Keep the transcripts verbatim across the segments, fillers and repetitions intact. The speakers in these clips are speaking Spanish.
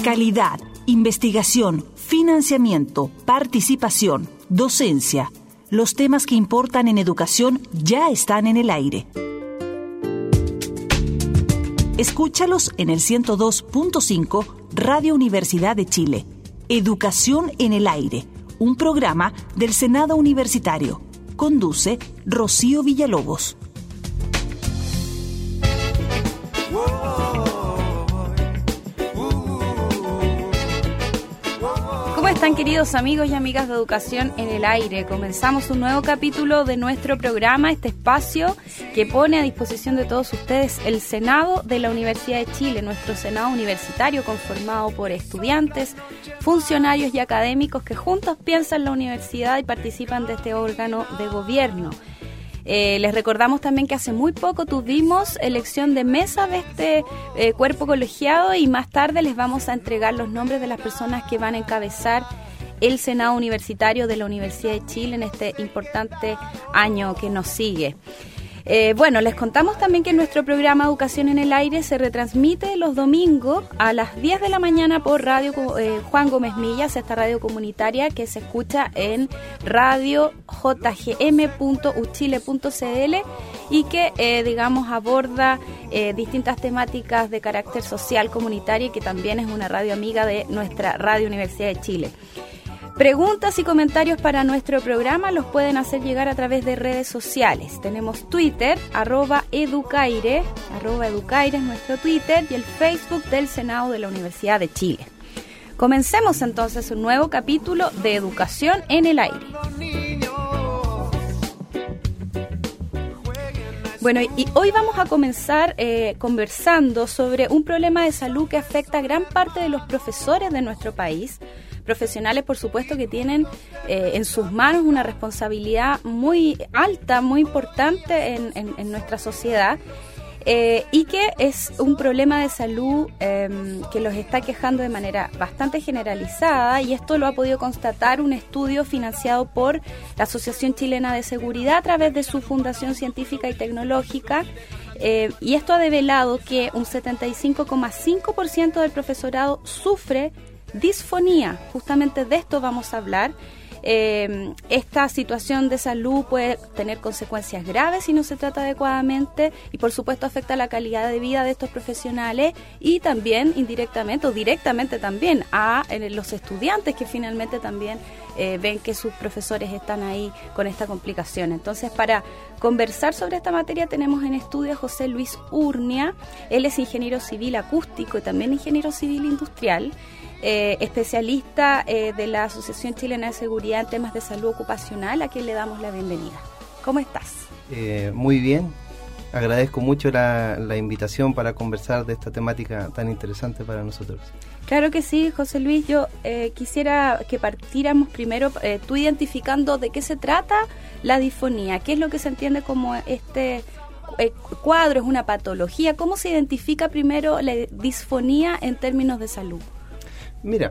Calidad, investigación, financiamiento, participación, docencia. Los temas que importan en educación ya están en el aire. Escúchalos en el ciento dos punto cinco Radio Universidad de Chile. Educación en el aire, un programa del Senado Universitario. Conduce Rocío Villalobos. ¿Cómo están, queridos amigos y amigas de Educación en el Aire? Comenzamos un nuevo capítulo de nuestro programa, este espacio que pone a disposición de todos ustedes el Senado de la Universidad de Chile, nuestro Senado universitario conformado por estudiantes, funcionarios y académicos que juntos piensan la universidad y participan de este órgano de gobierno. Eh, les recordamos también que hace muy poco tuvimos elección de mesa de este eh, cuerpo colegiado y más tarde les vamos a entregar los nombres de las personas que van a encabezar el Senado Universitario de la Universidad de Chile en este importante año que nos sigue. Eh, bueno, les contamos también que nuestro programa Educación en el Aire se retransmite los domingos a las diez de la mañana por Radio eh, Juan Gómez Millas, esta radio comunitaria que se escucha en radio j g m punto u chile punto c l y que, eh, digamos, aborda eh, distintas temáticas de carácter social, comunitario y que también es una radio amiga de nuestra Radio Universidad de Chile. Preguntas y comentarios para nuestro programa los pueden hacer llegar a través de redes sociales. Tenemos Twitter, arroba educaire, arroba educaire es nuestro Twitter, y el Facebook del Senado de la Universidad de Chile. Comencemos entonces un nuevo capítulo de Educación en el Aire. Bueno, y hoy vamos a comenzar eh, conversando sobre un problema de salud que afecta a gran parte de los profesores de nuestro país. Profesionales, por supuesto, que tienen eh, en sus manos una responsabilidad muy alta, muy importante en, en, en nuestra sociedad eh, y que es un problema de salud eh, que los está quejando de manera bastante generalizada, y esto lo ha podido constatar un estudio financiado por la Asociación Chilena de Seguridad a través de su Fundación Científica y Tecnológica. Eh, y esto ha develado que un setenta y cinco coma cinco por ciento del profesorado sufre disfonía. Justamente de esto vamos a hablar. Eh, esta situación de salud puede tener consecuencias graves si no se trata adecuadamente y por supuesto afecta la calidad de vida de estos profesionales y también indirectamente o directamente también a eh, los estudiantes que finalmente también eh, ven que sus profesores están ahí con esta complicación. Entonces, para conversar sobre esta materia tenemos en estudio a José Luis Urnia. Él es ingeniero civil acústico y también ingeniero civil industrial. Eh, especialista eh, de la Asociación Chilena de Seguridad en temas de salud ocupacional, a quien le damos la bienvenida. ¿Cómo estás? Eh, muy bien, agradezco mucho la, la invitación para conversar de esta temática tan interesante para nosotros. Claro que sí, José Luis. Yo eh, quisiera que partiéramos primero eh, tú identificando de qué se trata la disfonía, qué es lo que se entiende como este eh, cuadro, es una patología. ¿Cómo se identifica primero la disfonía en términos de salud? Mira,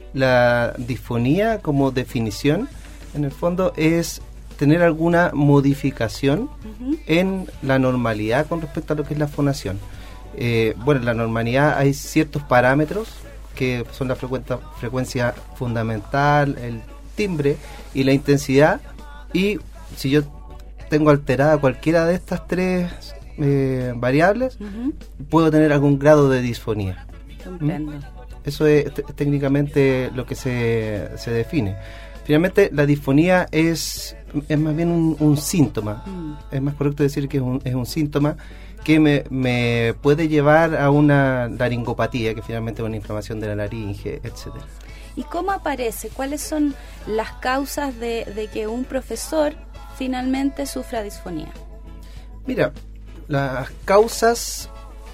la disfonía como definición, en el fondo, es tener alguna modificación uh-huh. en la normalidad con respecto a lo que es la fonación. Eh, bueno, en la normalidad hay ciertos parámetros que son la frecuencia, frecuencia fundamental, el timbre y la intensidad, y si yo tengo alterada cualquiera de estas tres eh, variables, uh-huh. puedo tener algún grado de disfonía. Comprendo. ¿Mm? Eso es t- técnicamente lo que se, se define. Finalmente, la disfonía es, es más bien un, un síntoma. Mm. Es más correcto decir que es un, es un síntoma que me, me puede llevar a una laringopatía, que finalmente es una inflamación de la laringe, etcétera. ¿Y cómo aparece? ¿Cuáles son las causas de, de que un profesor finalmente sufra disfonía? Mira, las causas,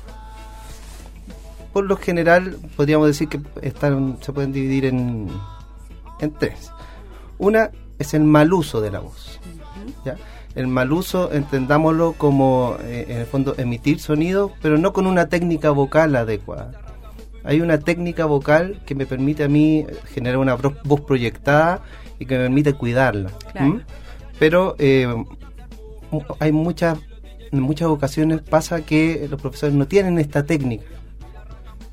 por lo general, podríamos decir que están, se pueden dividir en, en tres. Una es el mal uso de la voz. Uh-huh. ¿Ya? El mal uso, entendámoslo como, eh, en el fondo, emitir sonido, pero no con una técnica vocal adecuada. Hay una técnica vocal que me permite a mí generar una voz proyectada y que me permite cuidarla. Claro. ¿Mm? Pero eh, hay muchas, en muchas ocasiones pasa que los profesores no tienen esta técnica.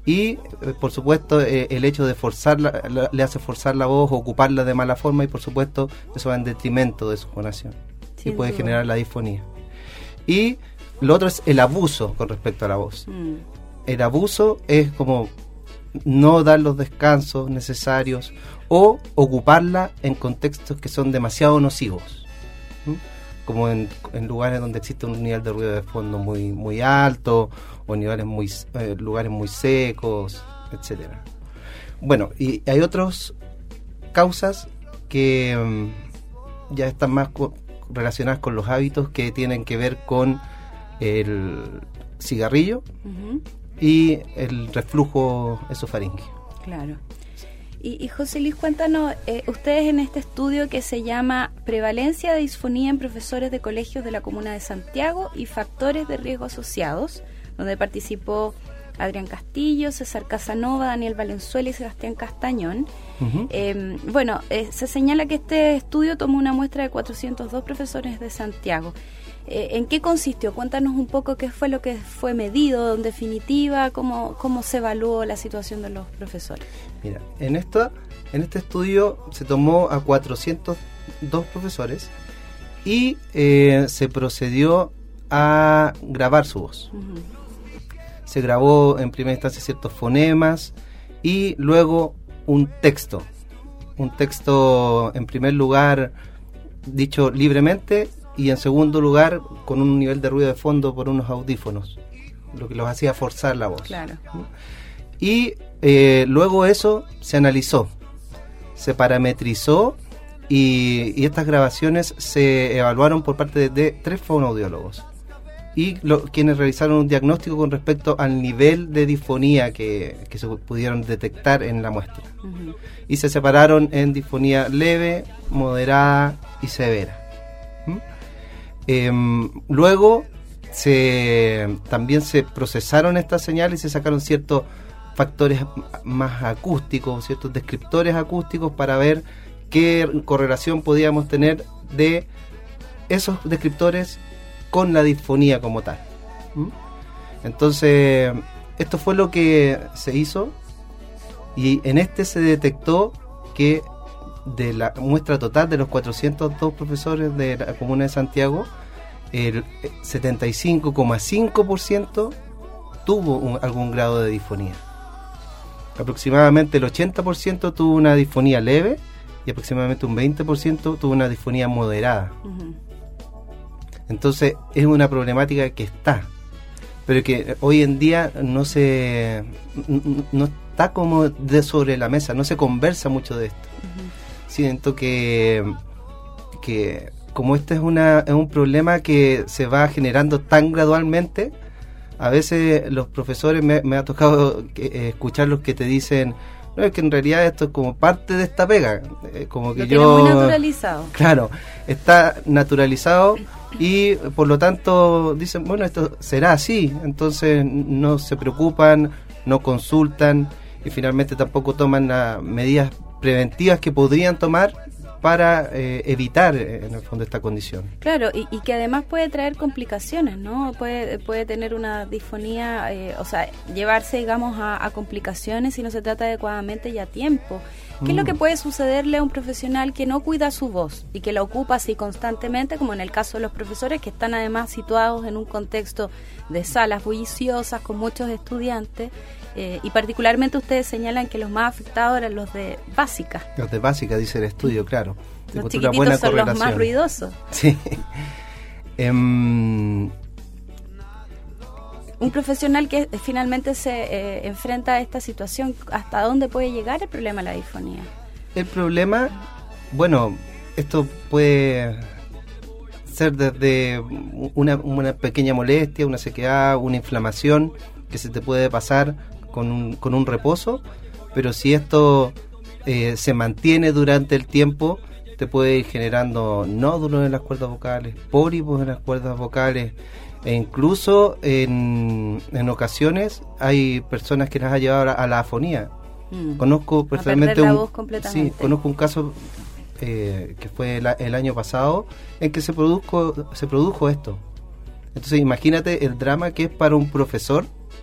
Y, eh, por supuesto, eh, el hecho de forzarla, la, le hace forzar la voz o ocuparla de mala forma y, por supuesto, eso va en detrimento de su fonación. Sin y puede duda. Generar la disfonía. Y lo otro es el abuso con respecto a la voz. Mm. El abuso es como no dar los descansos necesarios o ocuparla en contextos que son demasiado nocivos, ¿Mm? como en, en lugares donde existe un nivel de ruido de fondo muy muy alto o niveles muy eh, lugares muy secos, etcétera. Bueno, y hay otras causas que um, ya están más co- relacionadas con los hábitos, que tienen que ver con el cigarrillo uh-huh. y el reflujo esofaríngeo. Claro. Y, y José Luis, cuéntanos, eh, ustedes en este estudio que se llama Prevalencia de disfonía en profesores de colegios de la Comuna de Santiago y factores de riesgo asociados, donde participó Adrián Castillo, César Casanova, Daniel Valenzuela y Sebastián Castañón. Uh-huh. Eh, bueno, eh, se señala que este estudio tomó una muestra de cuatrocientos dos profesores de Santiago. Eh, ¿En qué consistió? Cuéntanos un poco qué fue lo que fue medido en definitiva, cómo, cómo se evaluó la situación de los profesores. Mira, en, esta, en este estudio se tomó a cuatrocientos dos profesores y eh, se procedió a grabar su voz. Uh-huh. Se grabó en primera instancia ciertos fonemas y luego un texto. Un texto, en primer lugar, dicho libremente, y en segundo lugar, con un nivel de ruido de fondo por unos audífonos, lo que los hacía forzar la voz. Claro. Y eh, luego eso se analizó, se parametrizó y, y estas grabaciones se evaluaron por parte de, de tres fonoaudiólogos. Y lo, quienes realizaron un diagnóstico con respecto al nivel de disfonía que, que se pudieron detectar en la muestra. Uh-huh. Y se separaron en disfonía leve, moderada y severa. ¿Mm? Eh, luego se también se procesaron estas señales y se sacaron ciertos factores más acústicos, ciertos descriptores acústicos para ver qué correlación podíamos tener de esos descriptores con la disfonía como tal. ¿Mm? Entonces, esto fue lo que se hizo y en este se detectó que de la muestra total de los cuatrocientos dos profesores de la Comuna de Santiago, el setenta y cinco coma cinco por ciento tuvo un, algún grado de disfonía. Aproximadamente el ochenta por ciento tuvo una disfonía leve y aproximadamente un veinte por ciento tuvo una disfonía moderada. Uh-huh. Entonces es una problemática que está, pero que hoy en día no se no está como de sobre la mesa, no se conversa mucho de esto. Uh-huh. Siento que que como este es una es un problema que se va generando tan gradualmente, a veces los profesores me, me ha tocado que, eh, escuchar los que te dicen, no, es que en realidad esto es como parte de esta pega, eh, como que lo yo muy naturalizado. Claro, está naturalizado y por lo tanto dicen, bueno, esto será así, entonces no se preocupan, no consultan y finalmente tampoco toman las medidas preventivas que podrían tomar para eh, evitar eh, en el fondo esta condición. Claro, y, y que además puede traer complicaciones, ¿no? Puede puede tener una disfonía, eh, o sea, llevarse, digamos, a, a complicaciones si no se trata adecuadamente y a tiempo. ¿Qué mm. es lo que puede sucederle a un profesional que no cuida su voz y que la ocupa así constantemente, como en el caso de los profesores que están además situados en un contexto de salas bulliciosas con muchos estudiantes? Eh, y particularmente ustedes señalan que los más afectados eran los de básica. Los de básica, dice el estudio, claro. Los chiquititos buena son los más ruidosos. Sí. um, Un profesional que finalmente se eh, enfrenta a esta situación, ¿hasta dónde puede llegar el problema de la disfonía? El problema, bueno, esto puede ser desde una, una pequeña molestia, una sequedad, una inflamación que se te puede pasar con un, con un reposo, pero si esto eh, se mantiene durante el tiempo, te puede ir generando nódulos en las cuerdas vocales, pólipos en las cuerdas vocales, e incluso en, en ocasiones hay personas que las ha llevado a, a la afonía. Mm. Conozco personalmente un, sí, conozco un caso eh, que fue el, el año pasado en que se produjo, se produjo esto. Entonces imagínate el drama que es para un profesor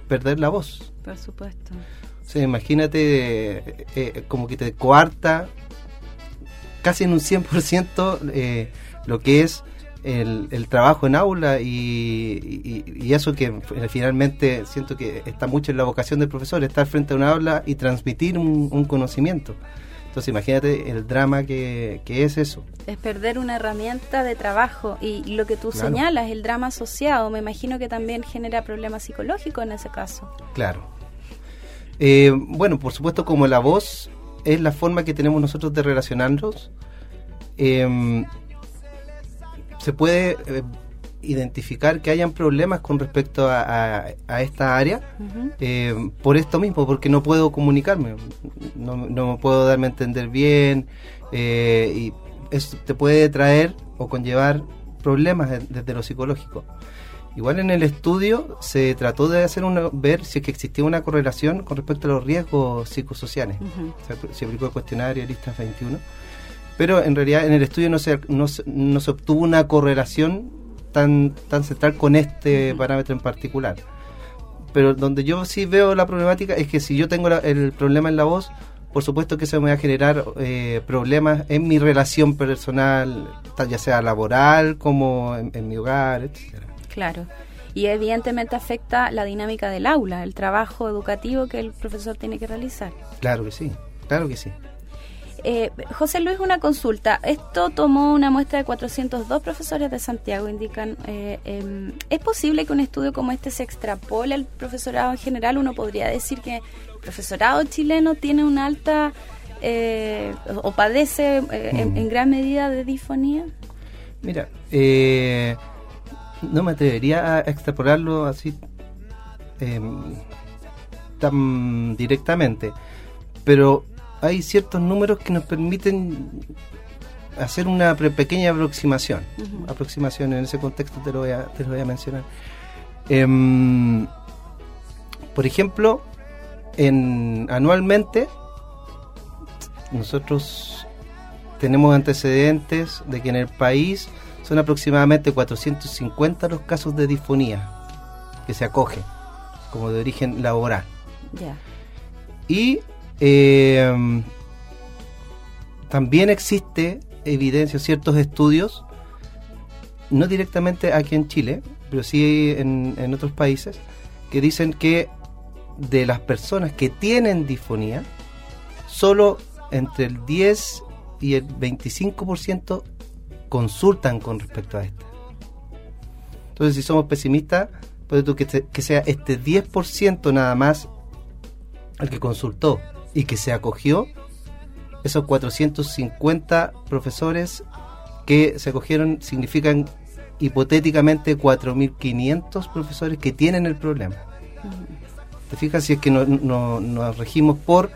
perder la voz. Por supuesto. O sea, imagínate eh, eh, como que te coarta casi en un cien por ciento eh, lo que es el, el trabajo en aula y, y, y eso que finalmente siento que está mucho en la vocación del profesor, estar frente a una aula y transmitir un, un conocimiento. Entonces imagínate el drama que, que es eso. Es perder una herramienta de trabajo y lo que tú Claro. señalas, el drama asociado, me imagino que también genera problemas psicológicos en ese caso. Claro. Eh, bueno, por supuesto, como la voz es la forma que tenemos nosotros de relacionarnos, eh, se puede eh, identificar que hayan problemas con respecto a, a, a esta área Uh-huh. eh, por esto mismo, porque no puedo comunicarme, no, no puedo darme a entender bien, eh, y eso te puede traer o conllevar problemas de- desde lo psicológico. Igual en el estudio se trató de hacer una, ver si es que existía una correlación con respecto a los riesgos psicosociales. Uh-huh. Se, se aplicó el cuestionario Listas veintiuno, pero en realidad en el estudio no se, no, se- no se obtuvo una correlación tan, tan central con este Ujú. parámetro en particular. Pero donde yo sí veo la problemática es que si yo tengo la- el problema en la voz, por supuesto que eso me va a generar eh, problemas en mi relación personal, tal ya sea laboral como en, en mi hogar, etcétera. Claro. Y evidentemente afecta la dinámica del aula, el trabajo educativo que el profesor tiene que realizar. Claro que sí, claro que sí. Eh, José Luis, una consulta. Esto tomó una muestra de cuatrocientos dos profesores de Santiago, indican. Eh, eh, ¿Es posible que un estudio como este se extrapole al profesorado en general? Uno podría decir que el profesorado chileno tiene una alta eh, o, o padece eh, en, Mm. en gran medida de disfonía. Mira, eh, no me atrevería a extrapolarlo así eh, tan directamente, pero hay ciertos números que nos permiten hacer una pre- pequeña aproximación. Ujú. Aproximación en ese contexto te lo voy a, te lo voy a mencionar. Em, por ejemplo, en anualmente nosotros tenemos antecedentes de que en el país son aproximadamente cuatrocientos cincuenta los casos de disfonía que se acogen como de origen laboral. Ya. Y eh, también existe evidencia, ciertos estudios, no directamente aquí en Chile, pero sí en, en otros países, que dicen que de las personas que tienen disfonía, solo entre el diez y el veinticinco por ciento consultan con respecto a esta. Entonces, si somos pesimistas, puede tú que, te- que sea este diez por ciento nada más el que consultó y que se acogió, esos cuatrocientos cincuenta profesores que se acogieron significan hipotéticamente cuatro mil quinientos profesores que tienen el problema. ¿Te fijas? Si es que no, no- nos regimos por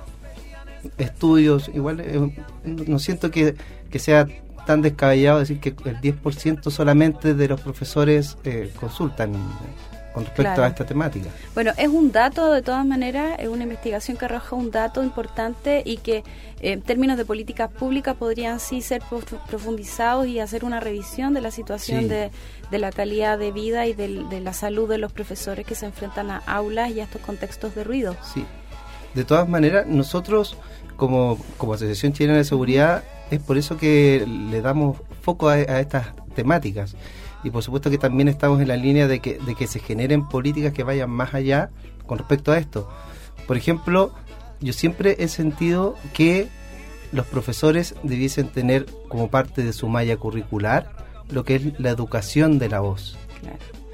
estudios, igual eh, no siento que, que sea tan descabellado decir que el diez por ciento solamente de los profesores eh, consultan con respecto Claro. a esta temática. Bueno, es un dato, de todas maneras, es una investigación que arroja un dato importante y que eh, en términos de políticas públicas podrían sí ser prof- profundizados y hacer una revisión de la situación Sí. de, de la calidad de vida y del- de la salud de los profesores que se enfrentan a aulas y a estos contextos de ruido. Sí. De todas maneras, nosotros como, como Asociación Chilena de Seguridad es por eso que le damos foco a, a estas temáticas. Y por supuesto que también estamos en la línea de que, de que se generen políticas que vayan más allá con respecto a esto. Por ejemplo, yo siempre he sentido que los profesores debiesen tener como parte de su malla curricular lo que es la educación de la voz. Claro.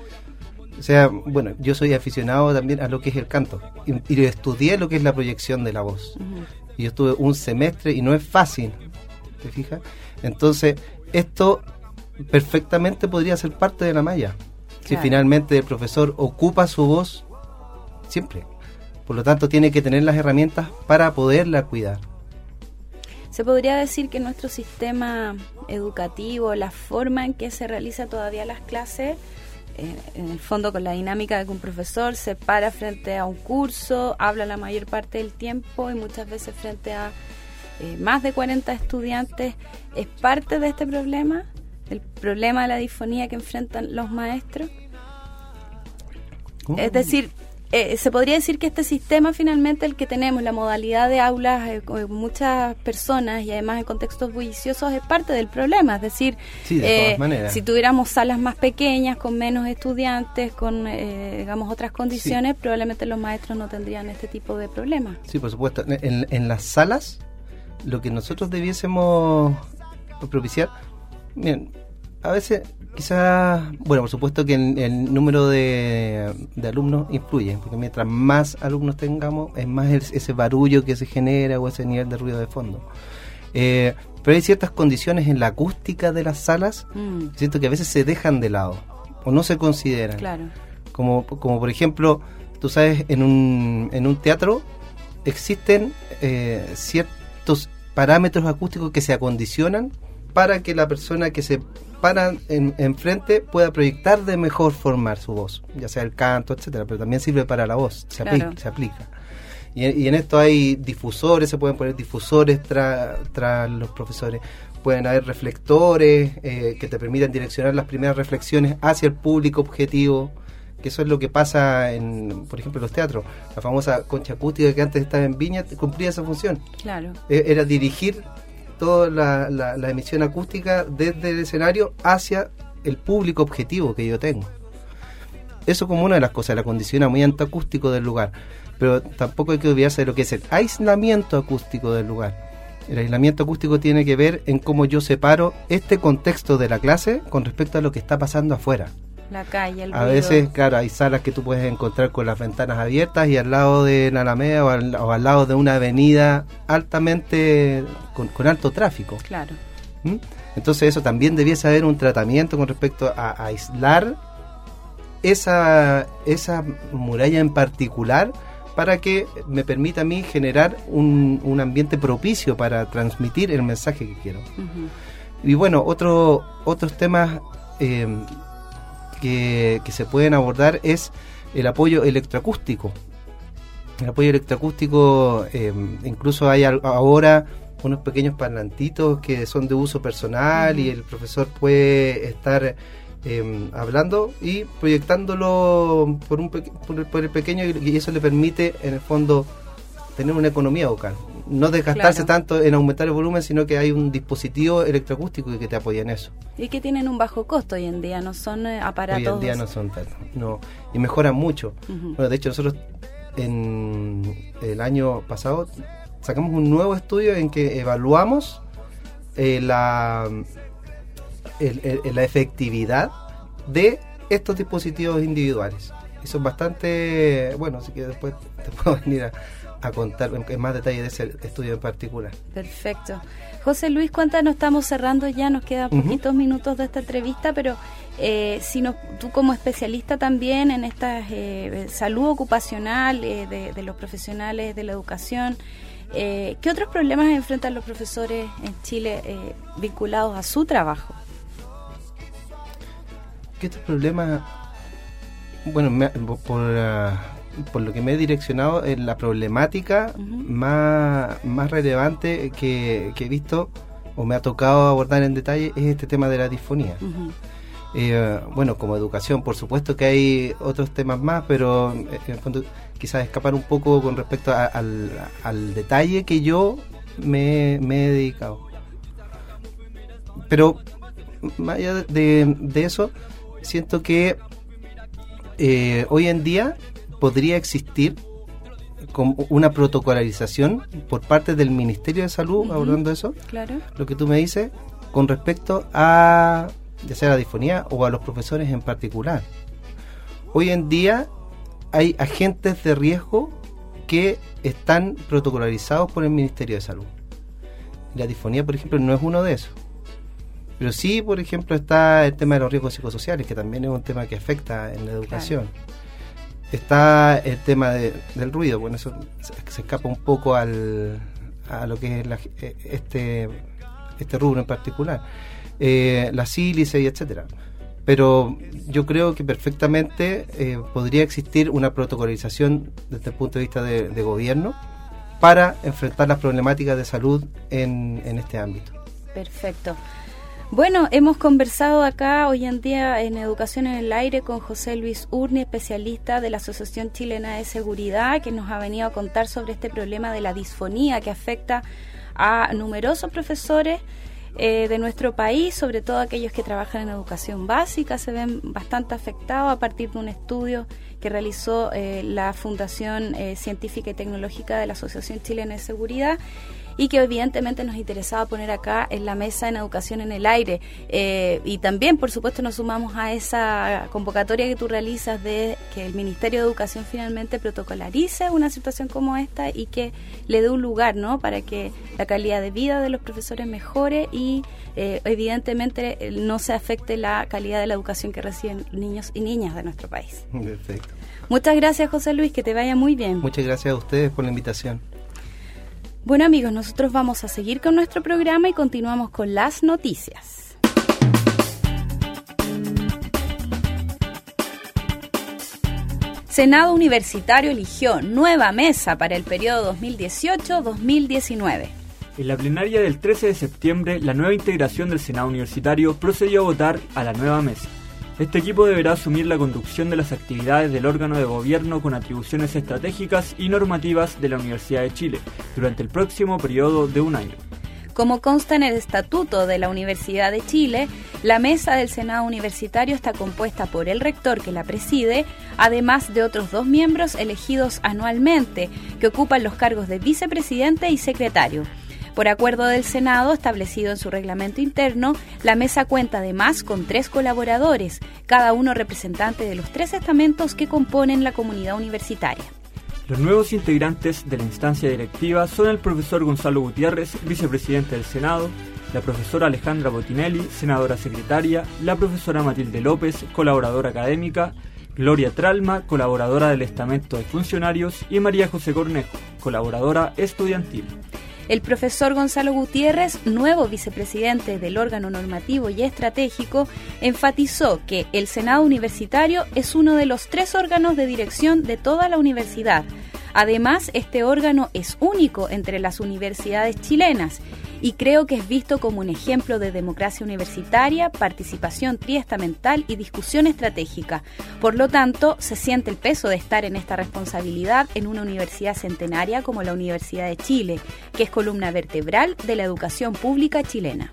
O sea, bueno, yo soy aficionado también a lo que es el canto y, y estudié lo que es la proyección de la voz. Ujú. Y yo estuve un semestre y no es fácil, ¿te fijas? Entonces, esto perfectamente podría ser parte de la malla. Si Claro. finalmente el profesor ocupa su voz siempre. Por lo tanto, tiene que tener las herramientas para poderla cuidar. Se podría decir que nuestro sistema educativo, la forma en que se realiza todavía las clases, eh, en el fondo con la dinámica de que un profesor se para frente a un curso, habla la mayor parte del tiempo y muchas veces frente a eh, más de cuarenta estudiantes, ¿es parte de este problema? ¿El problema de la disfonía que enfrentan los maestros? ¿Cómo? Es decir, eh, se podría decir que este sistema finalmente el que tenemos, la modalidad de aulas eh, con muchas personas y además en contextos bulliciosos es parte del problema, es decir, sí, de eh, todas maneras. Si tuviéramos salas más pequeñas, con menos estudiantes, con eh, digamos otras condiciones, sí, probablemente los maestros no tendrían este tipo de problemas. Sí, por supuesto. En, en las salas, lo que nosotros debiésemos propiciar, bien, a veces quizás, bueno, por supuesto que el, el número de, de alumnos influye, porque mientras más alumnos tengamos, es más el, ese barullo que se genera o ese nivel de ruido de fondo. Eh, pero hay ciertas condiciones en la acústica de las salas, mm. que siento que a veces se dejan de lado o no se consideran. Claro. Como, como por ejemplo, tú sabes, en un, en un teatro existen eh, ciertos parámetros acústicos que se acondicionan para que la persona que se para en, enfrente pueda proyectar de mejor forma su voz, ya sea el canto, etcétera, pero también sirve para la voz, se, claro. aplica, se aplica. Y, y en esto hay difusores, se pueden poner difusores tras tra los profesores, pueden haber reflectores eh, que te permitan direccionar las primeras reflexiones hacia el público objetivo, que eso es lo que pasa en, por ejemplo, en los teatros. La famosa concha acústica que antes estaba en Viña cumplía esa función. Claro. Eh, era dirigir toda la, la, la emisión acústica desde el escenario hacia el público objetivo que yo tengo. Eso como una de las cosas, el acondicionamiento acústico del lugar. Pero tampoco hay que olvidarse de lo que es el aislamiento acústico del lugar. El aislamiento acústico tiene que ver en cómo yo separo este contexto de la clase con respecto a lo que está pasando afuera. La calle, el ruido. A veces, claro, hay salas que tú puedes encontrar con las ventanas abiertas y al lado de la Alameda o al, o al lado de una avenida altamente, con, con alto tráfico. Claro. ¿Mm? Entonces eso también debiese haber un tratamiento con respecto a, a aislar esa, esa muralla en particular para que me permita a mí generar un, un ambiente propicio para transmitir el mensaje que quiero. Uh-huh. Y bueno, otro, otros temas eh, que, que se pueden abordar es el apoyo electroacústico. El apoyo electroacústico, eh, incluso hay ahora unos pequeños parlantitos que son de uso personal, uh-huh, y el profesor puede estar eh, hablando y proyectándolo por, un pe- por, el, por el pequeño, y eso le permite en el fondo tener una economía vocal, no desgastarse, claro, tanto en aumentar el volumen, sino que hay un dispositivo electroacústico que te apoya en eso. Y que tienen un bajo costo hoy en día, no son eh, aparatos. Hoy en día no son tantos, no, y mejoran mucho. Uh-huh. Bueno, de hecho nosotros en el año pasado sacamos un nuevo estudio en que evaluamos eh, la, el, el, la efectividad de estos dispositivos individuales. Y son bastante, bueno, así que después te puedo venir a, a contar en más detalle de ese estudio en particular. Perfecto. José Luis, cuéntanos, estamos cerrando ya, nos quedan uh-huh. poquitos minutos de esta entrevista, pero eh, si nos, tú como especialista también en esta eh, salud ocupacional eh, de, de los profesionales de la educación, eh, ¿qué otros problemas enfrentan los profesores en Chile eh, vinculados a su trabajo? ¿Qué otros problemas? Bueno, me, por, uh, por lo que me he direccionado, en la problemática uh-huh. más, más relevante que, que he visto o me ha tocado abordar en detalle es este tema de la disfonía. Uh-huh. Eh, bueno, como educación, por supuesto que hay otros temas más, pero en el fondo quizás escapar un poco con respecto a, al, al detalle que yo me, me he dedicado. Pero más allá de, de eso, siento que eh, hoy en día podría existir como una protocolarización por parte del Ministerio de Salud, uh-huh. abordando eso, claro, lo que tú me dices, con respecto a ya sea la disfonía o a los profesores en particular. Hoy en día hay agentes de riesgo que están protocolarizados por el Ministerio de Salud. La disfonía, por ejemplo, no es uno de esos. Pero sí, por ejemplo, está el tema de los riesgos psicosociales, que también es un tema que afecta en la educación. Claro. Está el tema de, del ruido, bueno, eso se, se escapa un poco al, a lo que es la, este, este rubro en particular. Eh, la sílice y etcétera. Pero yo creo que perfectamente eh, podría existir una protocolarización desde el punto de vista de, de gobierno para enfrentar las problemáticas de salud en, en este ámbito. Perfecto. Bueno, hemos conversado acá hoy en día en Educación en el Aire con José Luis Urni, especialista de la Asociación Chilena de Seguridad, que nos ha venido a contar sobre este problema de la disfonía que afecta a numerosos profesores eh, de nuestro país, sobre todo aquellos que trabajan en educación básica, se ven bastante afectados a partir de un estudio que realizó eh, la Fundación eh, Científica y Tecnológica de la Asociación Chilena de Seguridad, y que evidentemente nos interesaba poner acá en la mesa en Educación en el Aire. Eh, y también, por supuesto, nos sumamos a esa convocatoria que tú realizas de que el Ministerio de Educación finalmente protocolarice una situación como esta y que le dé un lugar, ¿no?, para que la calidad de vida de los profesores mejore y eh, evidentemente no se afecte la calidad de la educación que reciben niños y niñas de nuestro país. Perfecto. Muchas gracias, José Luis, que te vaya muy bien. Muchas gracias a ustedes por la invitación. Bueno, amigos, nosotros vamos a seguir con nuestro programa y continuamos con las noticias. Senado Universitario eligió nueva mesa para el periodo dos mil dieciocho dos mil diecinueve. En la plenaria del trece de septiembre, la nueva integración del Senado Universitario procedió a votar a la nueva mesa. Este equipo deberá asumir la conducción de las actividades del órgano de gobierno con atribuciones estratégicas y normativas de la Universidad de Chile durante el próximo periodo de un año. Como consta en el Estatuto de la Universidad de Chile, la mesa del Senado Universitario está compuesta por el rector que la preside, además de otros dos miembros elegidos anualmente, que ocupan los cargos de vicepresidente y secretario. Por acuerdo del Senado, establecido en su reglamento interno, la mesa cuenta además con tres colaboradores, cada uno representante de los tres estamentos que componen la comunidad universitaria. Los nuevos integrantes de la instancia directiva son el profesor Gonzalo Gutiérrez, vicepresidente del Senado, la profesora Alejandra Botinelli, senadora secretaria, la profesora Matilde López, colaboradora académica, Gloria Tralma, colaboradora del estamento de funcionarios, y María José Cornejo, colaboradora estudiantil. El profesor Gonzalo Gutiérrez, nuevo vicepresidente del órgano normativo y estratégico, enfatizó que el Senado Universitario es uno de los tres órganos de dirección de toda la universidad. Además, este órgano es único entre las universidades chilenas y creo que es visto como un ejemplo de democracia universitaria, participación triestamental y discusión estratégica. Por lo tanto, se siente el peso de estar en esta responsabilidad en una universidad centenaria como la Universidad de Chile, que es columna vertebral de la educación pública chilena.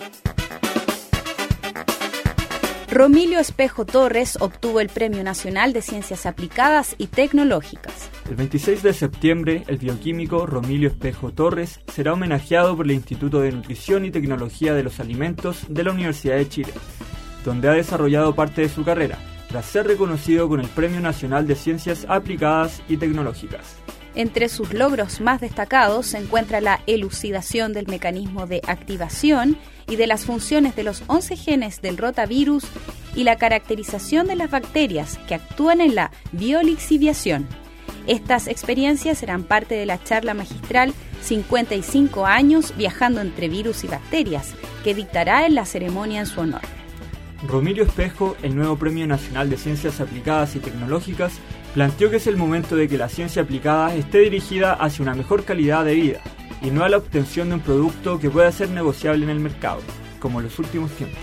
Romilio Espejo Torres obtuvo el Premio Nacional de Ciencias Aplicadas y Tecnológicas. El veintiséis de septiembre, el bioquímico Romilio Espejo Torres será homenajeado por el Instituto de Nutrición y Tecnología de los Alimentos de la Universidad de Chile, donde ha desarrollado parte de su carrera, tras ser reconocido con el Premio Nacional de Ciencias Aplicadas y Tecnológicas. Entre sus logros más destacados se encuentra la elucidación del mecanismo de activación y de las funciones de los once genes del rotavirus y la caracterización de las bacterias que actúan en la biolixiviación. Estas experiencias serán parte de la charla magistral cincuenta y cinco años viajando entre virus y bacterias, que dictará en la ceremonia en su honor. Romilio Espejo, el nuevo Premio Nacional de Ciencias Aplicadas y Tecnológicas, planteó que es el momento de que la ciencia aplicada esté dirigida hacia una mejor calidad de vida y no a la obtención de un producto que pueda ser negociable en el mercado, como en los últimos tiempos.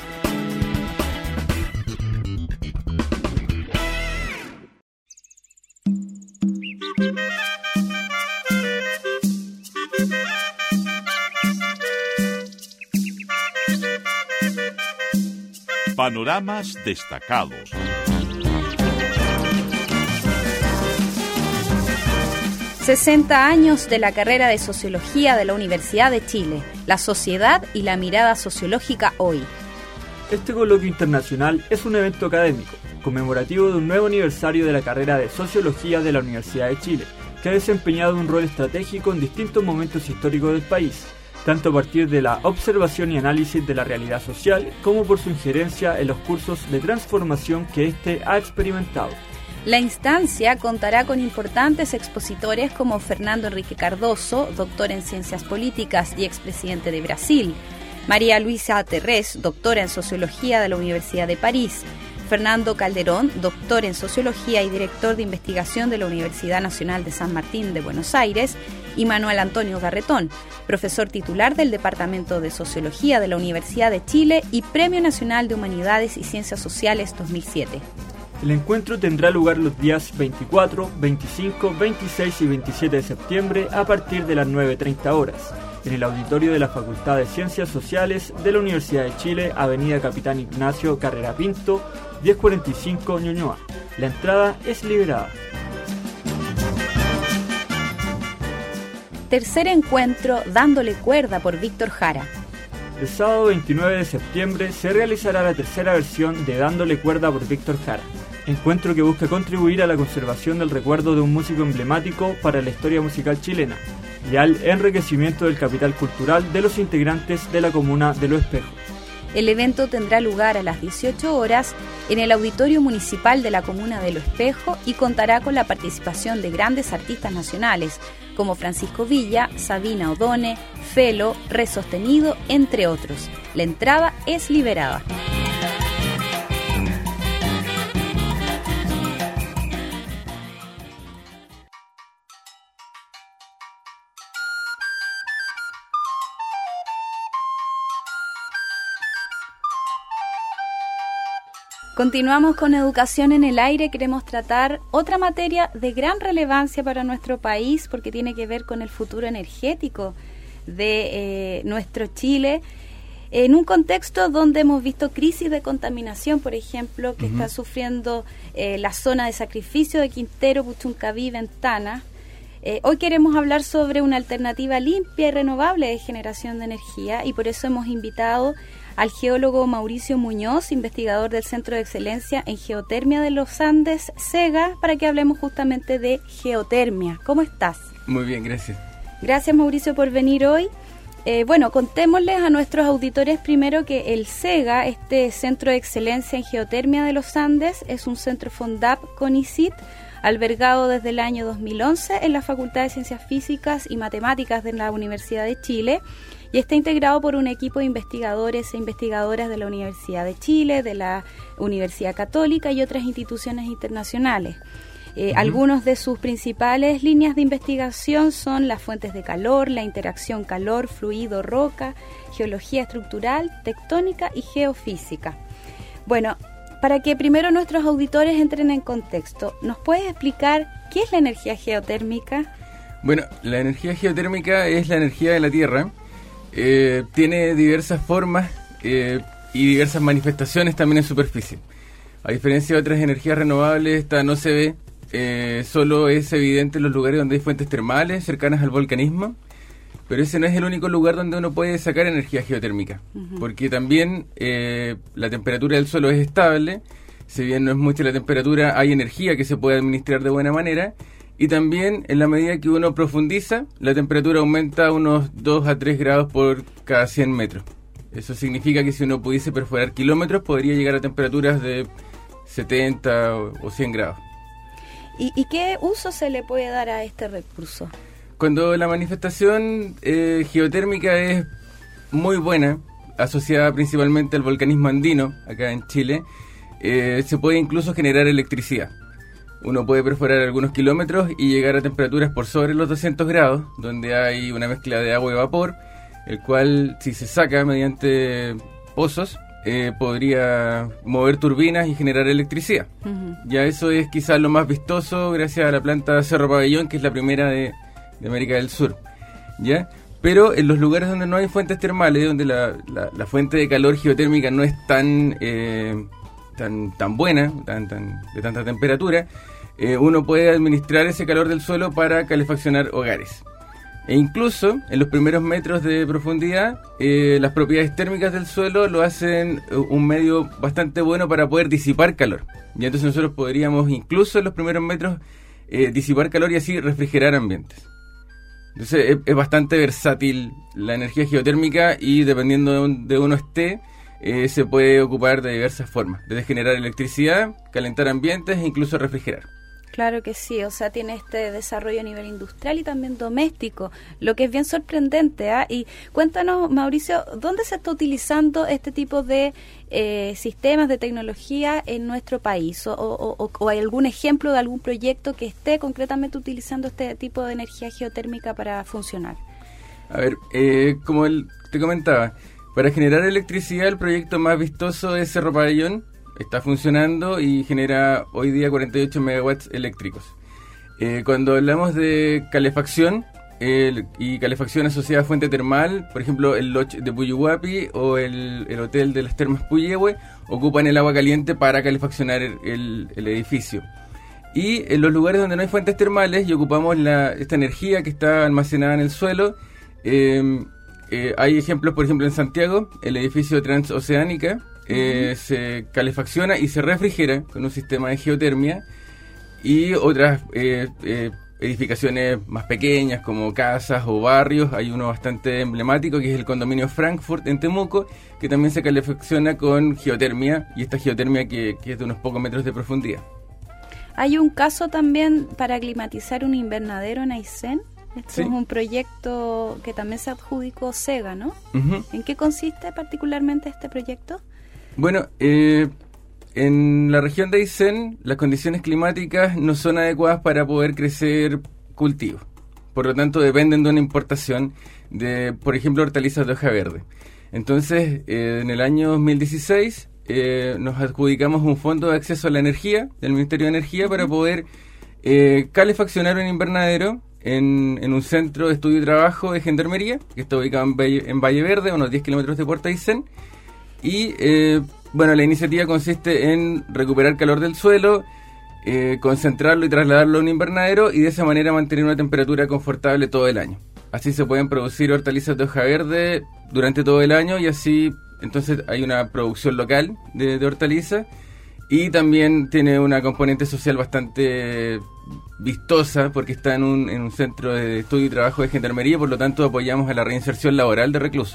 Panoramas destacados. sesenta años de la carrera de Sociología de la Universidad de Chile, la sociedad y la mirada sociológica hoy. Este coloquio internacional es un evento académico, conmemorativo de un nuevo aniversario de la carrera de Sociología de la Universidad de Chile, que ha desempeñado un rol estratégico en distintos momentos históricos del país, tanto a partir de la observación y análisis de la realidad social, como por su injerencia en los cursos de transformación que éste ha experimentado. La instancia contará con importantes expositores como Fernando Enrique Cardoso, doctor en Ciencias Políticas y expresidente de Brasil, María Luisa Terrés, doctora en Sociología de la Universidad de París, Fernando Calderón, doctor en Sociología y director de investigación de la Universidad Nacional de San Martín de Buenos Aires, y Manuel Antonio Garretón, profesor titular del Departamento de Sociología de la Universidad de Chile y Premio Nacional de Humanidades y Ciencias Sociales dos mil siete. El encuentro tendrá lugar los días veinticuatro, veinticinco, veintiséis y veintisiete de septiembre a partir de las nueve treinta horas, en el auditorio de la Facultad de Ciencias Sociales de la Universidad de Chile, Avenida Capitán Ignacio Carrera Pinto, diez cuarenta y cinco, Ñuñoa. La entrada es liberada. Tercer encuentro Dándole Cuerda por Víctor Jara. El sábado veintinueve de septiembre se realizará la tercera versión de Dándole Cuerda por Víctor Jara, encuentro que busca contribuir a la conservación del recuerdo de un músico emblemático para la historia musical chilena y al enriquecimiento del capital cultural de los integrantes de la comuna de Lo Espejo. El evento tendrá lugar a las dieciocho horas en el Auditorio Municipal de la comuna de Lo Espejo y contará con la participación de grandes artistas nacionales como Francisco Villa, Sabina Odone, Felo, Re Sostenido, entre otros. La entrada es liberada. Continuamos con Educación en el Aire. Queremos tratar otra materia de gran relevancia para nuestro país porque tiene que ver con el futuro energético de eh, nuestro Chile, en un contexto donde hemos visto crisis de contaminación, por ejemplo, que uh-huh. está sufriendo eh, la zona de sacrificio de Quintero, Puchuncaví, Ventana. Eh, hoy queremos hablar sobre una alternativa limpia y renovable de generación de energía y por eso hemos invitado al geólogo Mauricio Muñoz, investigador del Centro de Excelencia en Geotermia de los Andes, SEGA, para que hablemos justamente de geotermia. ¿Cómo estás? Muy bien, gracias. Gracias, Mauricio, por venir hoy. Eh, bueno, contémosles a nuestros auditores primero que el SEGA, este Centro de Excelencia en Geotermia de los Andes, es un centro FONDAP CONICIT, albergado desde el año dos mil once en la Facultad de Ciencias Físicas y Matemáticas de la Universidad de Chile, y está integrado por un equipo de investigadores e investigadoras de la Universidad de Chile, de la Universidad Católica y otras instituciones internacionales. Eh, uh-huh. Algunos de sus principales líneas de investigación son las fuentes de calor, la interacción calor, fluido, roca, geología estructural, tectónica y geofísica. Bueno, para que primero nuestros auditores entren en contexto, ¿nos puedes explicar qué es la energía geotérmica? Bueno, la energía geotérmica es la energía de la Tierra. Eh, tiene diversas formas eh, y diversas manifestaciones también en superficie. A diferencia de otras energías renovables, esta no se ve, eh, solo es evidente en los lugares donde hay fuentes termales cercanas al volcanismo, pero ese no es el único lugar donde uno puede sacar energía geotérmica, uh-huh. porque también eh, la temperatura del suelo es estable, si bien no es mucha la temperatura, hay energía que se puede administrar de buena manera. Y también, en la medida que uno profundiza, la temperatura aumenta unos dos a tres grados por cada cien metros. Eso significa que si uno pudiese perforar kilómetros, podría llegar a temperaturas de setenta o cien grados. ¿Y, y qué uso se le puede dar a este recurso? Cuando la manifestación eh, geotérmica es muy buena, asociada principalmente al volcanismo andino, acá en Chile, eh, se puede incluso generar electricidad. Uno puede perforar algunos kilómetros y llegar a temperaturas por sobre los doscientos grados, donde hay una mezcla de agua y vapor, el cual, si se saca mediante pozos, eh, podría mover turbinas y generar electricidad. Uh-huh. Ya eso es quizás lo más vistoso gracias a la planta Cerro Pabellón, que es la primera de, de América del Sur. ¿Ya? Pero en los lugares donde no hay fuentes termales, donde la, la, la fuente de calor geotérmica no es tan... Eh, tan tan buena, tan tan de tanta temperatura, eh, uno puede administrar ese calor del suelo para calefaccionar hogares. E incluso en los primeros metros de profundidad, eh, las propiedades térmicas del suelo lo hacen un medio bastante bueno para poder disipar calor. Y entonces nosotros podríamos incluso en los primeros metros eh, disipar calor y así refrigerar ambientes. Entonces es, es bastante versátil la energía geotérmica y dependiendo de donde uno esté, Eh, se puede ocupar de diversas formas, desde generar electricidad, calentar ambientes e incluso refrigerar. Claro que sí, o sea, tiene este desarrollo a nivel industrial y también doméstico, lo que es bien sorprendente. ¿eh? Y cuéntanos, Mauricio, ¿dónde se está utilizando este tipo de eh, sistemas de tecnología en nuestro país? ¿O, o, o, o hay algún ejemplo de algún proyecto que esté concretamente utilizando este tipo de energía geotérmica para funcionar? A ver, eh, como el, te comentaba, para generar electricidad el proyecto más vistoso es Cerro Pabellón. Está funcionando y genera hoy día cuarenta y ocho megawatts eléctricos. Eh, cuando hablamos de calefacción el, y calefacción asociada a fuente termal, por ejemplo el Lodge de Puyuhuapi o el, el Hotel de las Termas Puyehue ocupan el agua caliente para calefaccionar el, el, el edificio. Y en los lugares donde no hay fuentes termales y ocupamos la, esta energía que está almacenada en el suelo, eh, eh, hay ejemplos, por ejemplo en Santiago, el edificio Transoceánica, Eh, se calefacciona y se refrigera con un sistema de geotermia, y otras eh, eh, edificaciones más pequeñas como casas o barrios. Hay uno bastante emblemático que es el condominio Frankfurt en Temuco, que también se calefacciona con geotermia, y esta geotermia que, que es de unos pocos metros de profundidad. Hay un caso también para climatizar un invernadero en Aysén. Esto Sí. es un proyecto que también se adjudicó SEGA, ¿no? Uh-huh. ¿En qué consiste particularmente este proyecto? Bueno, eh, en la región de Aysén las condiciones climáticas no son adecuadas para poder crecer cultivos. Por lo tanto, dependen de una importación de, por ejemplo, hortalizas de hoja verde. Entonces, eh, en el año dos mil dieciséis eh, nos adjudicamos un fondo de acceso a la energía del Ministerio de Energía para poder eh, calefaccionar un invernadero en, en un centro de estudio y trabajo de gendarmería que está ubicado en Valle, en Valle Verde, a unos diez kilómetros de Puerto Aysén. Y eh, bueno, la iniciativa consiste en recuperar calor del suelo, eh, concentrarlo y trasladarlo a un invernadero, y de esa manera mantener una temperatura confortable todo el año. Así se pueden producir hortalizas de hoja verde durante todo el año, y así entonces hay una producción local de, de hortalizas, y también tiene una componente social bastante vistosa porque está en un, en un centro de estudio y trabajo de gendarmería. Por lo tanto, apoyamos a la reinserción laboral de reclusos.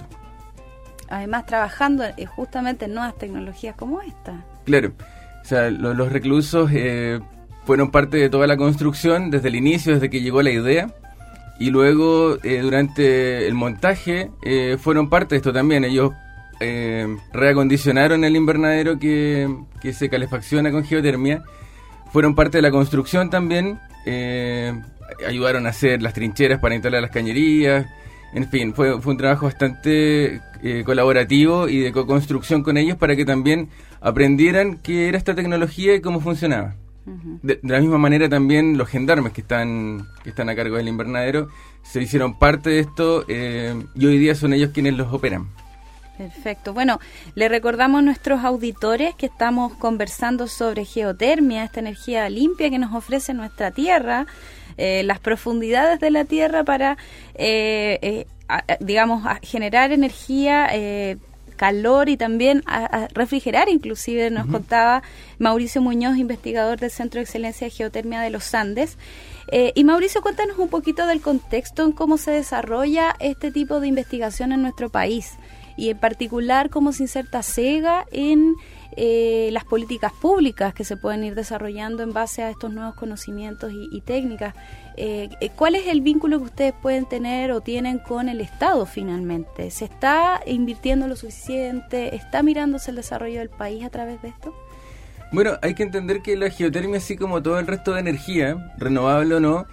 Además, trabajando eh, justamente en nuevas tecnologías como esta. Claro, o sea, lo, los reclusos eh, fueron parte de toda la construcción desde el inicio, desde que llegó la idea, y luego eh, durante el montaje eh, fueron parte de esto también. Ellos eh, reacondicionaron el invernadero que, que se calefacciona con geotermia, fueron parte de la construcción también, eh, ayudaron a hacer las trincheras para instalar las cañerías. En fin, fue, fue un trabajo bastante eh, colaborativo y de co-construcción con ellos para que también aprendieran qué era esta tecnología y cómo funcionaba. Uh-huh. De, de la misma manera también los gendarmes que están que están a cargo del invernadero se hicieron parte de esto eh, y hoy día son ellos quienes los operan. Perfecto. Bueno, le recordamos a nuestros auditores que estamos conversando sobre geotermia, esta energía limpia que nos ofrece nuestra tierra, eh, las profundidades de la tierra para, eh, eh, a, digamos, a generar energía, eh, calor y también a, a refrigerar. Inclusive nos uh-huh. contaba Mauricio Muñoz, investigador del Centro de Excelencia de Geotermia de los Andes. Eh, y Mauricio, cuéntanos un poquito del contexto en cómo se desarrolla este tipo de investigación en nuestro país, y en particular cómo se inserta SEGA en eh, las políticas públicas que se pueden ir desarrollando en base a estos nuevos conocimientos y, y técnicas. Eh, ¿Cuál es el vínculo que ustedes pueden tener o tienen con el Estado finalmente? ¿Se está invirtiendo lo suficiente? ¿Está mirándose el desarrollo del país a través de esto? Bueno, hay que entender que la geotermia, así como todo el resto de energía, renovable o no,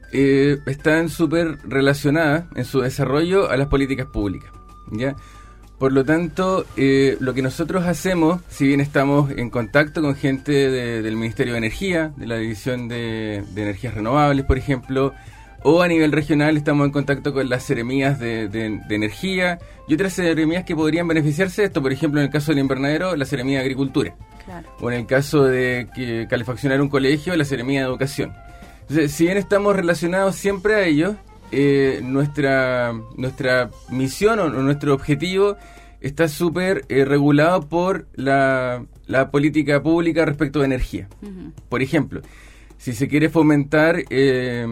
eh, están súper relacionadas en su desarrollo a las políticas públicas, ¿ya? Por lo tanto, eh, lo que nosotros hacemos, si bien estamos en contacto con gente de, del Ministerio de Energía, de la División de, de Energías Renovables, por ejemplo, o a nivel regional estamos en contacto con las seremías de, de, de energía y otras seremías que podrían beneficiarse de esto, por ejemplo, en el caso del invernadero, la seremía de Agricultura. Claro. O en el caso de que calefaccionar un colegio, la seremía de Educación. Entonces, si bien estamos relacionados siempre a ellos, Eh, nuestra nuestra misión o, o nuestro objetivo está súper eh, regulado por la, la política pública respecto de energía. Uh-huh. Por ejemplo, si se quiere fomentar eh,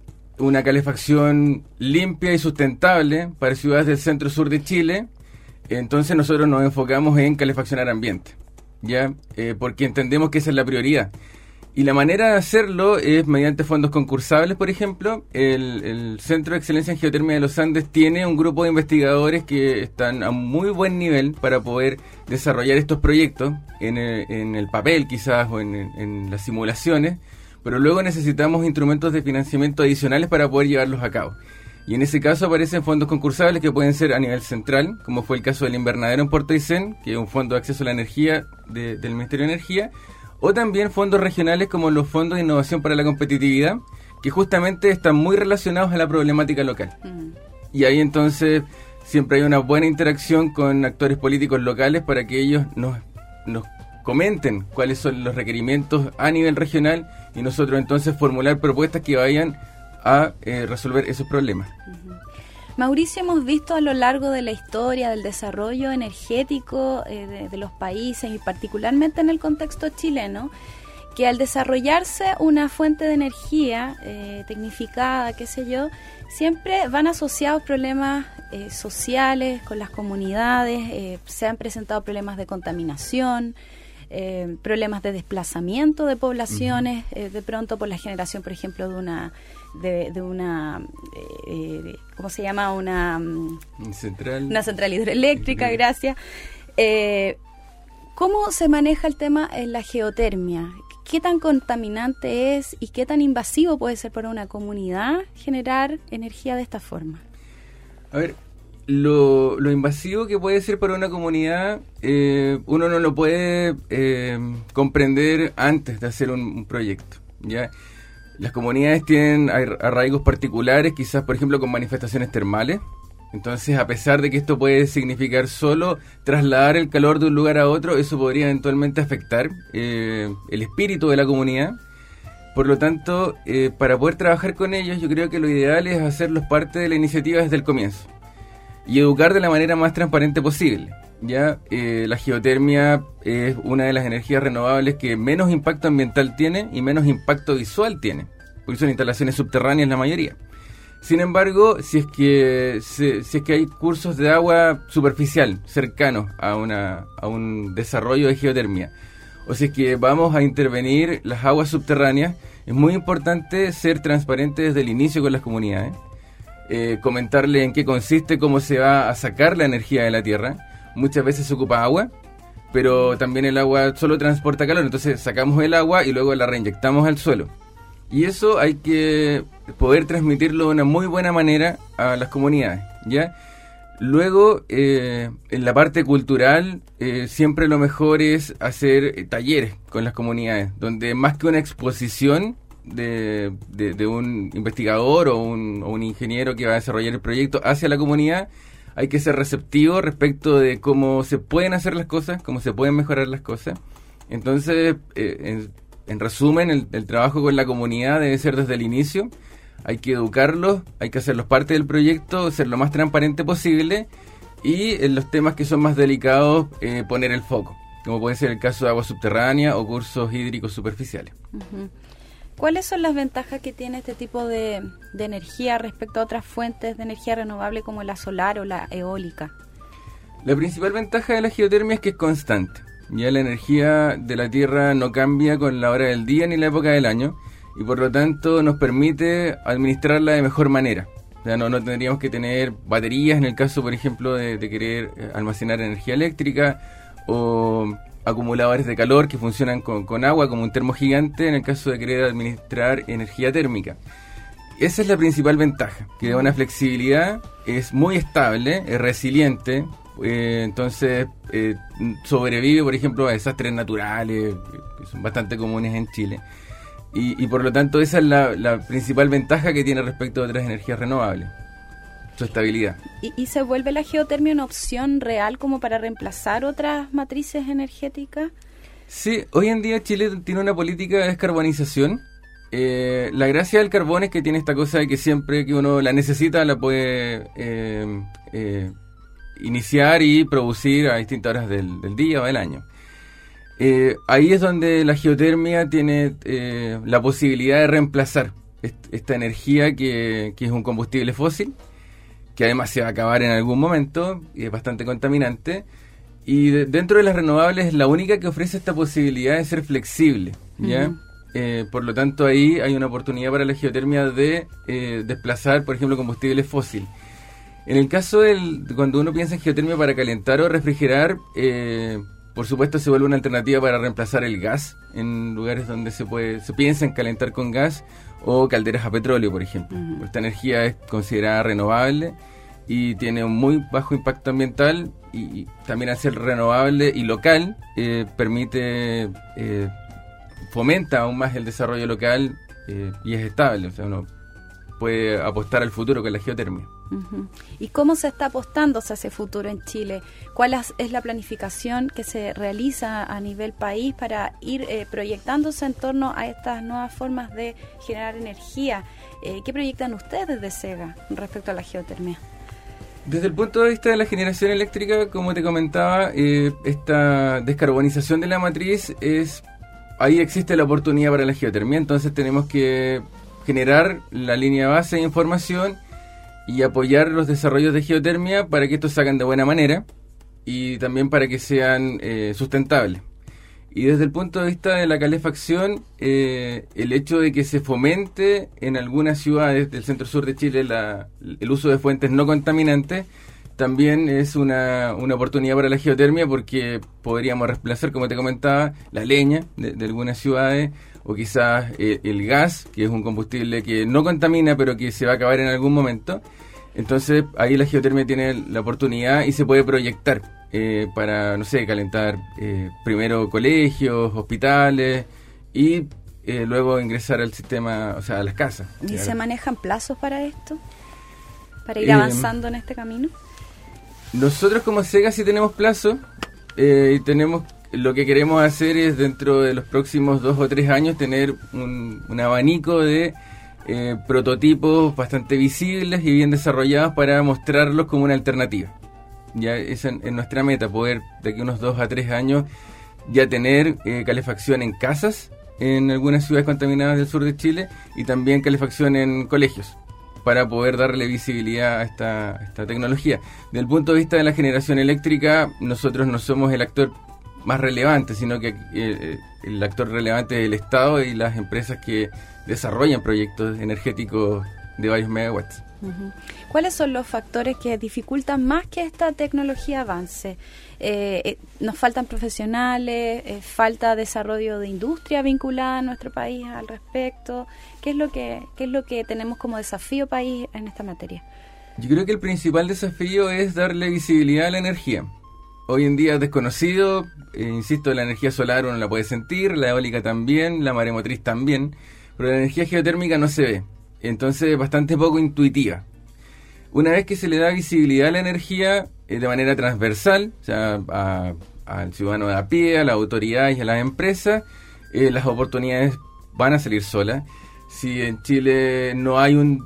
una calefacción limpia y sustentable para ciudades del centro-sur de Chile, entonces nosotros nos enfocamos en calefaccionar ambiente, ¿ya? Eh, porque entendemos que esa es la prioridad. Y la manera de hacerlo es mediante fondos concursables, por ejemplo. El, el Centro de Excelencia en Geotermia de los Andes tiene un grupo de investigadores que están a muy buen nivel para poder desarrollar estos proyectos en el, en el papel quizás o en, en las simulaciones, pero luego necesitamos instrumentos de financiamiento adicionales para poder llevarlos a cabo. Y en ese caso aparecen fondos concursables que pueden ser a nivel central, como fue el caso del invernadero en Puerto Aysén, que es un fondo de acceso a la energía de, del Ministerio de Energía, o también fondos regionales como los fondos de innovación para la competitividad, que justamente están muy relacionados a la problemática local. Mm. Y ahí entonces siempre hay una buena interacción con actores políticos locales para que ellos nos, nos comenten cuáles son los requerimientos a nivel regional y nosotros entonces formular propuestas que vayan a eh, resolver esos problemas. Uh-huh. Mauricio, hemos visto a lo largo de la historia del desarrollo energético eh, de, de los países y particularmente en el contexto chileno, que al desarrollarse una fuente de energía eh, tecnificada, qué sé yo, siempre van asociados problemas eh, sociales con las comunidades, eh, se han presentado problemas de contaminación, eh, problemas de desplazamiento de poblaciones, uh-huh. eh, de pronto por la generación, por ejemplo, de una... de, de una eh, ¿cómo se llama? Una central, una central hidroeléctrica, uh-huh. gracias. Eh, ¿Cómo se maneja el tema en la geotermia? ¿Qué tan contaminante es y qué tan invasivo puede ser para una comunidad generar energía de esta forma? A ver, lo, lo invasivo que puede ser para una comunidad, eh, uno no lo puede eh, comprender antes de hacer un, un proyecto, ¿ya? Las comunidades tienen arraigos particulares, quizás por ejemplo con manifestaciones termales. Entonces, a pesar de que esto puede significar solo trasladar el calor de un lugar a otro, eso podría eventualmente afectar eh, el espíritu de la comunidad. Por lo tanto, eh, para poder trabajar con ellos, yo creo que lo ideal es hacerlos parte de la iniciativa desde el comienzo y educar de la manera más transparente posible. Ya eh, la geotermia es una de las energías renovables que menos impacto ambiental tiene y menos impacto visual tiene, porque son instalaciones subterráneas la mayoría. Sin embargo, si es que si, si es que hay cursos de agua superficial cercanos a una a un desarrollo de geotermia, o si es que vamos a intervenir las aguas subterráneas, es muy importante ser transparente desde el inicio con las comunidades, eh, comentarle en qué consiste, cómo se va a sacar la energía de la tierra. Muchas veces se ocupa agua, pero también el agua solo transporta calor, entonces sacamos el agua y luego la reinyectamos al suelo. Y eso hay que poder transmitirlo de una muy buena manera a las comunidades, ¿ya? Luego, eh, en la parte cultural, eh, siempre lo mejor es hacer eh, talleres con las comunidades, donde más que una exposición de, de, de un investigador o un, o un ingeniero que va a desarrollar el proyecto hacia la comunidad, hay que ser receptivo respecto de cómo se pueden hacer las cosas, cómo se pueden mejorar las cosas. Entonces, eh, en, en resumen, el, el trabajo con la comunidad debe ser desde el inicio. Hay que educarlos, hay que hacerlos parte del proyecto, ser lo más transparente posible y en los temas que son más delicados eh, poner el foco, como puede ser el caso de agua subterránea o cursos hídricos superficiales. Uh-huh. ¿Cuáles son las ventajas que tiene este tipo de, de energía respecto a otras fuentes de energía renovable como la solar o la eólica? La principal ventaja de la geotermia es que es constante. Ya la energía de la Tierra no cambia con la hora del día ni la época del año y por lo tanto nos permite administrarla de mejor manera. O sea, no, no tendríamos que tener baterías en el caso, por ejemplo, de, de querer almacenar energía eléctrica o acumuladores de calor que funcionan con, con agua como un termo gigante en el caso de querer administrar energía térmica. Esa es la principal ventaja, que da una flexibilidad, es muy estable, es resiliente, eh, entonces eh, sobrevive, por ejemplo, a desastres naturales, que son bastante comunes en Chile. Y, y por lo tanto esa es la, la principal ventaja que tiene respecto a otras energías renovables, su estabilidad. ¿Y, ¿Y se vuelve la geotermia una opción real como para reemplazar otras matrices energéticas? Sí, hoy en día Chile tiene una política de descarbonización. Eh, la gracia del carbón es que tiene esta cosa de que siempre que uno la necesita la puede eh, eh, iniciar y producir a distintas horas del, del día o del año. Eh, ahí es donde la geotermia tiene eh, la posibilidad de reemplazar est- esta energía que, que es un combustible fósil, que además se va a acabar en algún momento y es bastante contaminante. Y de- dentro de las renovables es la única que ofrece esta posibilidad de ser flexible, ¿ya? Uh-huh. eh, por lo tanto ahí hay una oportunidad para la geotermia de eh, desplazar, por ejemplo, combustibles fósiles. En el caso del cuando uno piensa en geotermia para calentar o refrigerar, eh, por supuesto se vuelve una alternativa para reemplazar el gas en lugares donde se puede se piensa en calentar con gas, o calderas a petróleo, por ejemplo. Uh-huh. Esta energía es considerada renovable y tiene un muy bajo impacto ambiental, y, y también al ser renovable y local, eh, permite, eh, fomenta aún más el desarrollo local, eh, y es estable. O sea, uno puede apostar al futuro con la geotermia. Uh-huh. ¿Y cómo se está apostando hacia ese futuro en Chile? ¿Cuál es la planificación que se realiza a nivel país para ir eh, proyectándose en torno a estas nuevas formas de generar energía? Eh, ¿Qué proyectan ustedes desde SEGA respecto a la geotermia? Desde el punto de vista de la generación eléctrica, como te comentaba, eh, esta descarbonización de la matriz, es ahí existe la oportunidad para la geotermia. Entonces tenemos que generar la línea base de información y apoyar los desarrollos de geotermia para que estos se hagan de buena manera y también para que sean eh, sustentables. Y desde el punto de vista de la calefacción, eh, el hecho de que se fomente en algunas ciudades del centro-sur de Chile la, el uso de fuentes no contaminantes, también es una, una oportunidad para la geotermia, porque podríamos reemplazar, como te comentaba, la leña de, de algunas ciudades, o quizás el, el gas, que es un combustible que no contamina, pero que se va a acabar en algún momento. Entonces ahí la geotermia tiene la oportunidad y se puede proyectar eh, para, no sé, calentar eh, primero colegios, hospitales y eh, luego ingresar al sistema, o sea, a las casas. ¿Y claro. se manejan plazos para esto? ¿Para ir eh, avanzando en este camino? Nosotros como SEGA sí tenemos plazo, eh, y tenemos, lo que queremos hacer es dentro de los próximos dos o tres años tener un, un abanico de eh, prototipos bastante visibles y bien desarrollados para mostrarlos como una alternativa. Ya esa es nuestra meta, poder de aquí unos dos a tres años ya tener eh, calefacción en casas en algunas ciudades contaminadas del sur de Chile, y también calefacción en colegios, para poder darle visibilidad a esta, a esta tecnología. Desde el punto de vista de la generación eléctrica, nosotros no somos el actor más relevante, sino que eh, el actor relevante es el Estado y las empresas que desarrollan proyectos energéticos de varios megawatts. Uh-huh. ¿Cuáles son los factores que dificultan más que esta tecnología avance? Eh, eh, ¿Nos faltan profesionales? Eh, ¿Falta desarrollo de industria vinculada a nuestro país al respecto? ¿Qué es lo que, qué es lo que tenemos como desafío país en esta materia? Yo creo que el principal desafío es darle visibilidad a la energía. Hoy en día es desconocido, eh, insisto, la energía solar uno la puede sentir, la eólica también, la maremotriz también, pero la energía geotérmica no se ve. Entonces es bastante poco intuitiva. Una vez que se le da visibilidad a la energía eh, de manera transversal, o sea, a, al ciudadano de a pie, a las autoridades y a las empresas, eh, las oportunidades van a salir solas. Si en Chile no hay un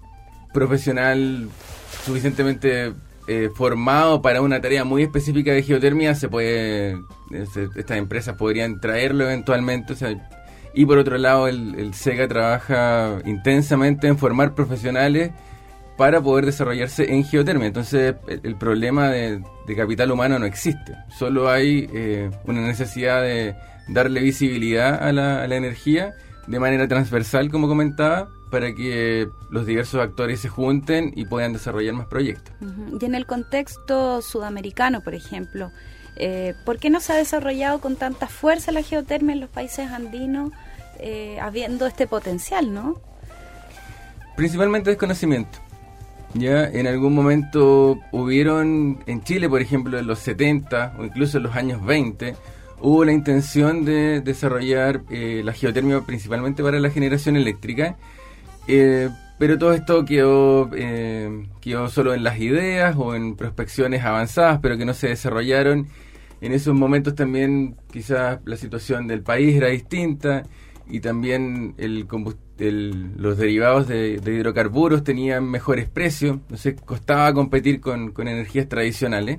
profesional suficientemente eh, formado para una tarea muy específica de geotermia, se puede, se, estas empresas podrían traerlo eventualmente, o sea. Y por otro lado, el, el SEGA trabaja intensamente en formar profesionales para poder desarrollarse en geotermia. Entonces, el, el problema de, de capital humano no existe. Solo hay eh, una necesidad de darle visibilidad a la, a la energía de manera transversal, como comentaba, para que los diversos actores se junten y puedan desarrollar más proyectos. Uh-huh. Y en el contexto sudamericano, por ejemplo, eh, ¿por qué no se ha desarrollado con tanta fuerza la geotermia en los países andinos, eh, habiendo este potencial, no? Principalmente desconocimiento. Ya en algún momento hubieron, en Chile, por ejemplo, en los setenta o incluso en los años veinte, hubo la intención de desarrollar eh, la geotermia principalmente para la generación eléctrica, eh, pero todo esto quedó, eh, quedó solo en las ideas o en prospecciones avanzadas, pero que no se desarrollaron. En esos momentos también quizás la situación del país era distinta, y también el combust- el, los derivados de, de hidrocarburos tenían mejores precios, entonces costaba competir con, con energías tradicionales.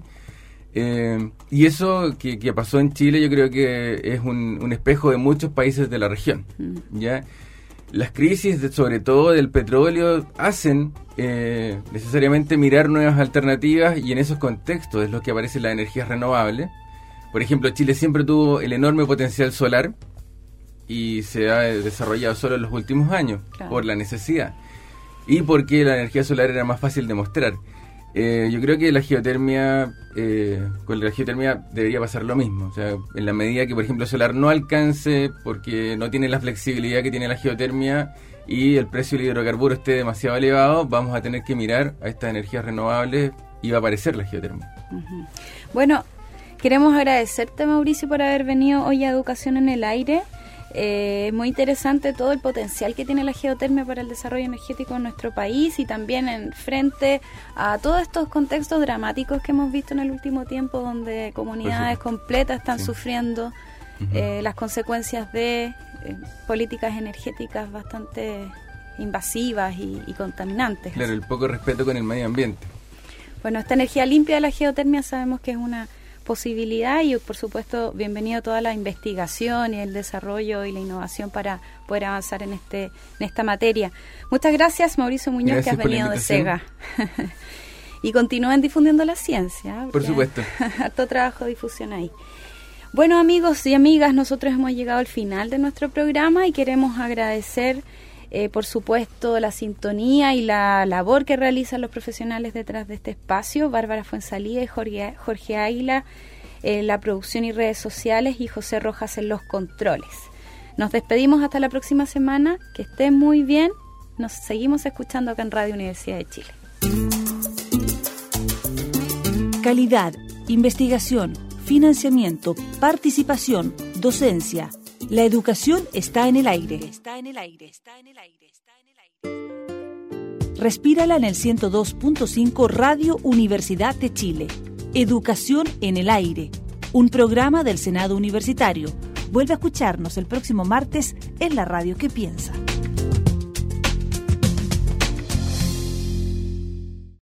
Eh, y eso que, que pasó en Chile, yo creo que es un, un espejo de muchos países de la región. Mm. ¿Ya? Las crisis, de, sobre todo del petróleo, hacen eh, necesariamente mirar nuevas alternativas, y en esos contextos es lo que aparecen las energías renovables. Por ejemplo, Chile siempre tuvo el enorme potencial solar, y se ha desarrollado solo en los últimos años, claro, por la necesidad y porque la energía solar era más fácil de mostrar. Eh, yo creo que la geotermia, eh, con la geotermia debería pasar lo mismo. O sea, en la medida que, por ejemplo, solar no alcance porque no tiene la flexibilidad que tiene la geotermia y el precio del hidrocarburo esté demasiado elevado, vamos a tener que mirar a estas energías renovables y va a aparecer la geotermia. Uh-huh. Bueno, queremos agradecerte, Mauricio, por haber venido hoy a Educación en el Aire. Es eh, muy interesante todo el potencial que tiene la geotermia para el desarrollo energético en nuestro país y también en frente a todos estos contextos dramáticos que hemos visto en el último tiempo, donde comunidades completas están sí. sufriendo uh-huh. eh, las consecuencias de eh, políticas energéticas bastante invasivas y, y contaminantes. Claro, el poco respeto con el medio ambiente. Bueno, esta energía limpia de la geotermia sabemos que es una posibilidad y, por supuesto, bienvenido toda la investigación y el desarrollo y la innovación para poder avanzar en este en esta materia. Muchas gracias, Mauricio Muñoz, gracias, que has venido de SEGA. Y continúen difundiendo la ciencia. Por supuesto. Harto trabajo de difusión ahí. Bueno, amigos y amigas, nosotros hemos llegado al final de nuestro programa y queremos agradecer Eh, por supuesto, la sintonía y la labor que realizan los profesionales detrás de este espacio, Bárbara Fuenzalía y Jorge, Jorge Águila, eh, la producción y redes sociales, y José Rojas en los controles. Nos despedimos hasta la próxima semana, que estén muy bien, nos seguimos escuchando acá en Radio Universidad de Chile. Calidad, investigación, financiamiento, participación, docencia. La educación está en el aire. Está en el aire. Está en el aire. Está en el aire. Respírala en el ciento dos punto cinco Radio Universidad de Chile. Educación en el aire. Un programa del Senado Universitario. Vuelve a escucharnos el próximo martes en la radio que piensa.